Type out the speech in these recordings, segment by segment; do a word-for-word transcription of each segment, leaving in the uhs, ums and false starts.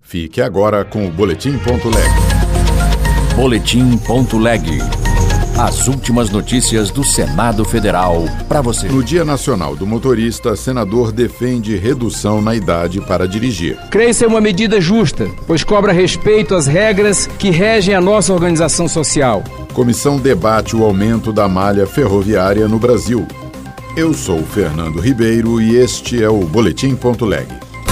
Fique agora com o Boletim.leg. Boletim.leg. As últimas notícias do Senado Federal para você. No Dia Nacional do Motorista, senador defende redução na idade para dirigir. Creio ser uma medida justa, pois cobra respeito às regras que regem a nossa organização social. Comissão debate o aumento da malha ferroviária no Brasil. Eu sou Fernando Ribeiro e este é o Boletim.leg.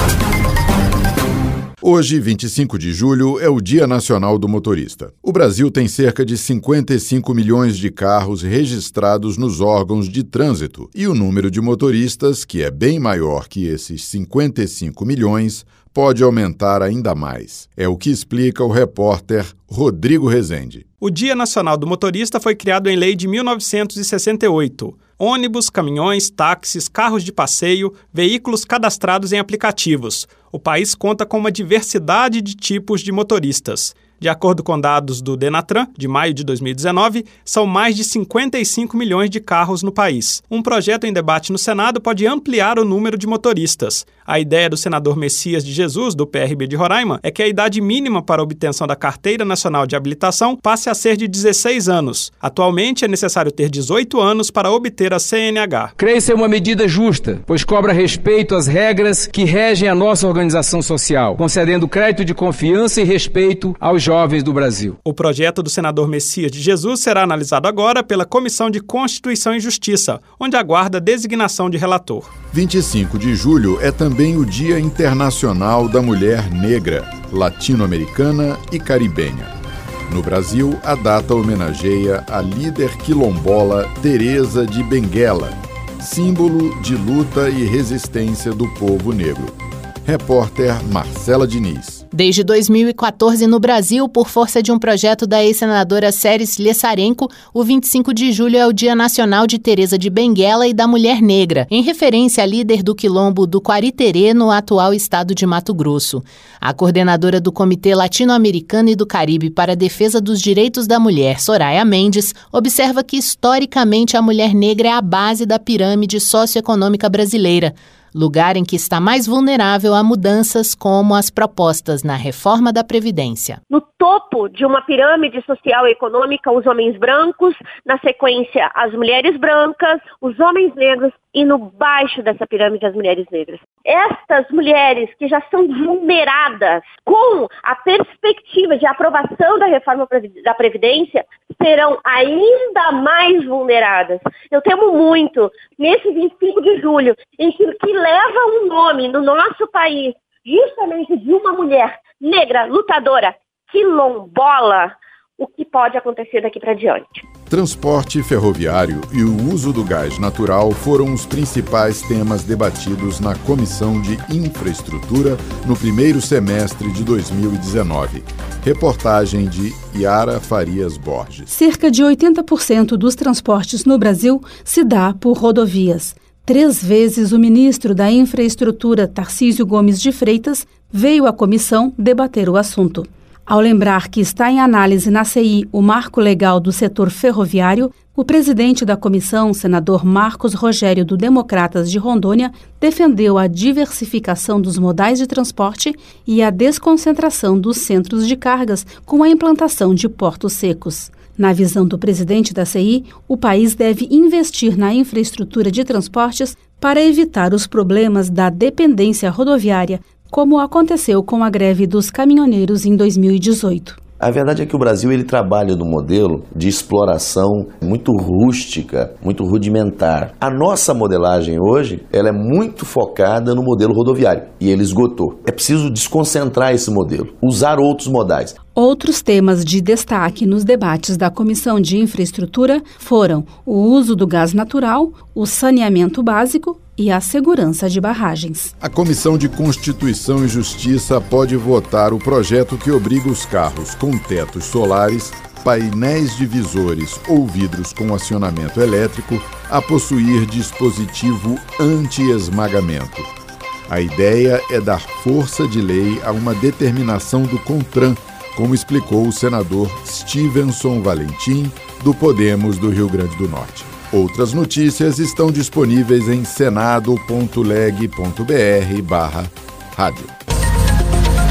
Hoje, vinte e cinco de julho, é o Dia Nacional do Motorista. O Brasil tem cerca de cinquenta e cinco milhões de carros registrados nos órgãos de trânsito e o número de motoristas, que é bem maior que esses cinquenta e cinco milhões, pode aumentar ainda mais. É o que explica o repórter Rodrigo Rezende. O Dia Nacional do Motorista foi criado em lei de mil novecentos e sessenta e oito. Ônibus, caminhões, táxis, carros de passeio, veículos cadastrados em aplicativos. O país conta com uma diversidade de tipos de motoristas. De acordo com dados do Denatran, de maio de dois mil e dezenove, são mais de cinquenta e cinco milhões de carros no país. Um projeto em debate no Senado pode ampliar o número de motoristas. A ideia do senador Messias de Jesus, do P R B de Roraima, é que a idade mínima para a obtenção da Carteira Nacional de Habilitação passe a ser de dezesseis anos. Atualmente, é necessário ter dezoito anos para obter a C N H. Creio ser uma medida justa, pois cobra respeito às regras que regem a nossa organização social, concedendo crédito de confiança e respeito aos jovens do Brasil. O projeto do senador Messias de Jesus será analisado agora pela Comissão de Constituição e Justiça, onde aguarda a designação de relator. vinte e cinco de julho é também o Dia Internacional da Mulher Negra, Latino-Americana e Caribenha. No Brasil, a data homenageia a líder quilombola Teresa de Benguela, símbolo de luta e resistência do povo negro. Repórter Marcela Diniz. Desde dois mil e quatorze, no Brasil, por força de um projeto da ex-senadora Séries Lessarenko, o vinte e cinco de julho é o Dia Nacional de Teresa de Benguela e da Mulher Negra, em referência à líder do quilombo do Quariterê, no atual estado de Mato Grosso. A coordenadora do Comitê Latino-Americano e do Caribe para a Defesa dos Direitos da Mulher, Soraya Mendes, observa que, historicamente, a mulher negra é a base da pirâmide socioeconômica brasileira, lugar em que está mais vulnerável a mudanças como as propostas na reforma da Previdência. No topo de uma pirâmide social e econômica, os homens brancos, na sequência as mulheres brancas, os homens negros e no baixo dessa pirâmide as mulheres negras. Estas mulheres que já são vulneradas com a perspectiva de aprovação da reforma da Previdência serão ainda mais vulneradas. Eu temo muito, nesse vinte e cinco de julho, em que, que leva um nome no nosso país, justamente de uma mulher negra, lutadora, quilombola, o que pode acontecer daqui para diante. Transporte ferroviário e o uso do gás natural foram os principais temas debatidos na Comissão de Infraestrutura no primeiro semestre de dois mil e dezenove. Reportagem de Yara Farias Borges. Cerca de oitenta por cento dos transportes no Brasil se dá por rodovias. Três vezes o ministro da Infraestrutura, Tarcísio Gomes de Freitas, veio à comissão debater o assunto. Ao lembrar que está em análise na C I o marco legal do setor ferroviário, o presidente da comissão, senador Marcos Rogério, do Democratas de Rondônia, defendeu a diversificação dos modais de transporte e a desconcentração dos centros de cargas com a implantação de portos secos. Na visão do presidente da C I, o país deve investir na infraestrutura de transportes para evitar os problemas da dependência rodoviária, como aconteceu com a greve dos caminhoneiros em dois mil e dezoito. A verdade é que o Brasil ele trabalha num modelo de exploração muito rústica, muito rudimentar. A nossa modelagem hoje ela é muito focada no modelo rodoviário e ele esgotou. É preciso desconcentrar esse modelo, usar outros modais. Outros temas de destaque nos debates da Comissão de Infraestrutura foram o uso do gás natural, o saneamento básico e a segurança de barragens. A Comissão de Constituição e Justiça pode votar o projeto que obriga os carros com tetos solares, painéis divisores ou vidros com acionamento elétrico a possuir dispositivo anti-esmagamento. A ideia é dar força de lei a uma determinação do CONTRAN, como explicou o senador Stevenson Valentim, do Podemos do Rio Grande do Norte. Outras notícias estão disponíveis em senado ponto leg ponto br barra rádio.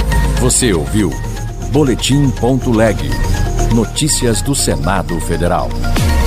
Você ouviu Boletim Ponto Leg. Notícias do Senado Federal.